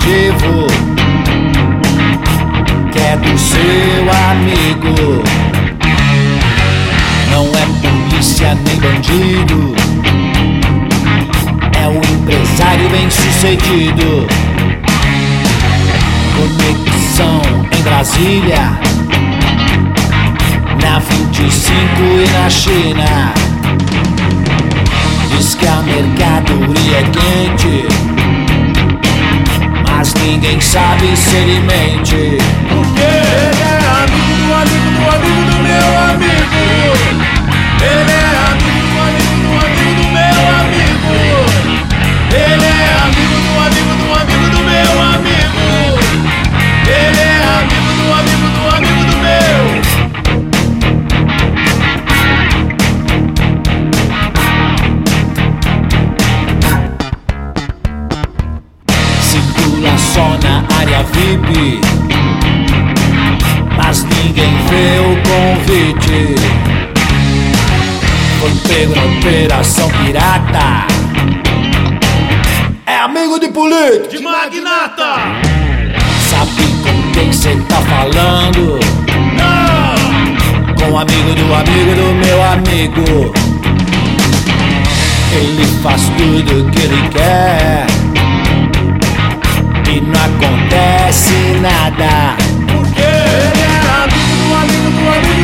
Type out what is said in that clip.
motivo que é do seu amigo. Não é polícia nem bandido, é um empresário bem-sucedido. Conexão em Brasília, na 25 e na China. Diz que a mercadoria é quente, mas ninguém sabe se ele mente. Porque ele é amigo do amigo do amigo do meu amigo. Ele é amigo do amigo do amigo do meu amigo. Ele é amigo do amigo do amigo do meu amigo. Ele é amigo do amigo do amigo do meu. Circula só na área VIP, mas ninguém vê o convite. Foi pego na operação pirata, é amigo de político, De magnata. sabe com quem cê tá falando? Não. Com o amigo do meu amigo. Ele faz tudo que ele quer e não acontece nada. Porque ele é amigo do amigo do amigo